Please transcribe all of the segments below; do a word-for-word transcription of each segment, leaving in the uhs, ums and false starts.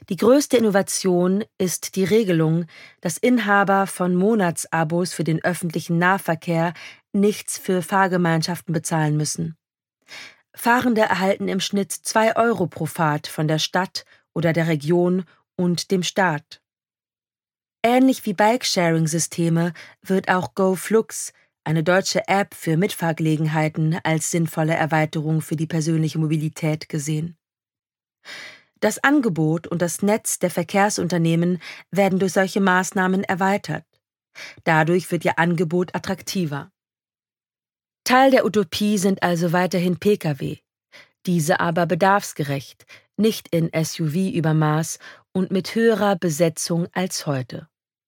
Die größte Innovation ist die Regelung, dass Inhaber von Monatsabos für den öffentlichen Nahverkehr nichts für Fahrgemeinschaften bezahlen müssen. Fahrende erhalten im Schnitt zwei Euro pro Fahrt von der Stadt oder der Region und dem Staat. Ähnlich wie Bike-Sharing-Systeme wird auch GoFlux, eine deutsche App für Mitfahrgelegenheiten, als sinnvolle Erweiterung für die persönliche Mobilität gesehen. Das Angebot und das Netz der Verkehrsunternehmen werden durch solche Maßnahmen erweitert. Dadurch wird ihr Angebot attraktiver. Teil der Utopie sind also weiterhin Pkw, diese aber bedarfsgerecht, nicht in S U V-Übermaß und mit höherer Besetzung als heute.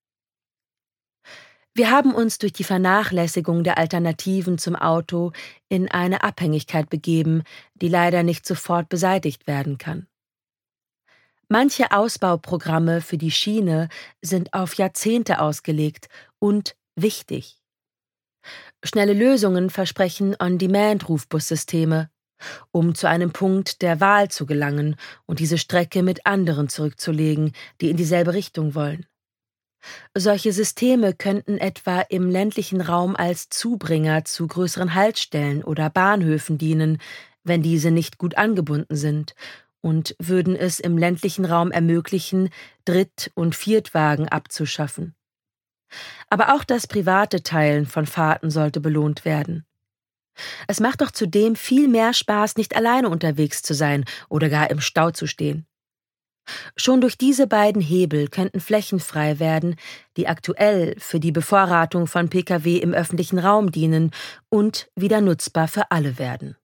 Wir haben uns durch die Vernachlässigung der Alternativen zum Auto in eine Abhängigkeit begeben, die leider nicht sofort beseitigt werden kann. Manche Ausbauprogramme für die Schiene sind auf Jahrzehnte ausgelegt und wichtig. Schnelle Lösungen versprechen On-Demand-Rufbussysteme, um zu einem Punkt der Wahl zu gelangen und diese Strecke mit anderen zurückzulegen, die in dieselbe Richtung wollen. Solche Systeme könnten etwa im ländlichen Raum als Zubringer zu größeren Haltestellen oder Bahnhöfen dienen, wenn diese nicht gut angebunden sind, und würden es im ländlichen Raum ermöglichen, Dritt- und Viertwagen abzuschaffen. Aber auch das private Teilen von Fahrten sollte belohnt werden. Es macht doch zudem viel mehr Spaß, nicht alleine unterwegs zu sein oder gar im Stau zu stehen. Schon durch diese beiden Hebel könnten Flächen frei werden, die aktuell für die Bevorratung von Pkw im öffentlichen Raum dienen und wieder nutzbar für alle werden.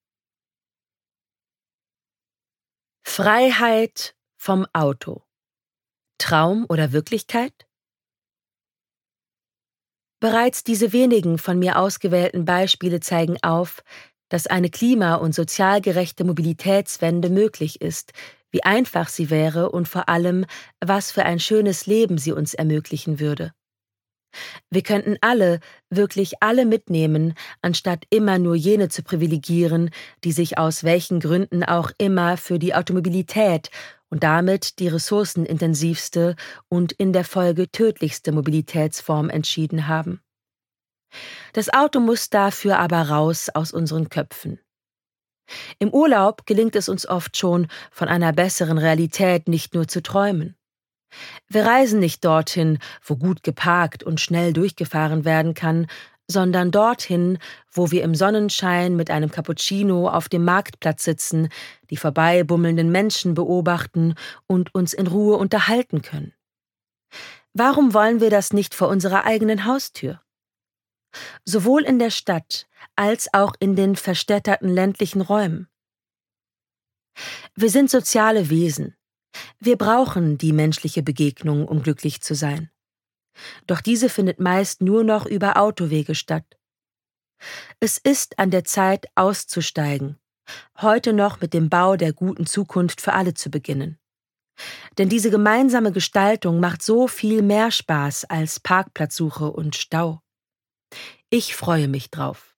Freiheit vom Auto. Traum oder Wirklichkeit? Bereits diese wenigen von mir ausgewählten Beispiele zeigen auf, dass eine klima- und sozial gerechte Mobilitätswende möglich ist, wie einfach sie wäre und vor allem, was für ein schönes Leben sie uns ermöglichen würde. Wir könnten alle, wirklich alle mitnehmen, anstatt immer nur jene zu privilegieren, die sich aus welchen Gründen auch immer für die Automobilität und damit die ressourcenintensivste und in der Folge tödlichste Mobilitätsform entschieden haben. Das Auto muss dafür aber raus aus unseren Köpfen. Im Urlaub gelingt es uns oft schon, von einer besseren Realität nicht nur zu träumen. Wir reisen nicht dorthin, wo gut geparkt und schnell durchgefahren werden kann, sondern dorthin, wo wir im Sonnenschein mit einem Cappuccino auf dem Marktplatz sitzen, die vorbeibummelnden Menschen beobachten und uns in Ruhe unterhalten können. Warum wollen wir das nicht vor unserer eigenen Haustür? Sowohl in der Stadt als auch in den verstädterten ländlichen Räumen. Wir sind soziale Wesen. Wir brauchen die menschliche Begegnung, um glücklich zu sein. Doch diese findet meist nur noch über Autowege statt. Es ist an der Zeit, auszusteigen, heute noch mit dem Bau der guten Zukunft für alle zu beginnen. Denn diese gemeinsame Gestaltung macht so viel mehr Spaß als Parkplatzsuche und Stau. Ich freue mich drauf.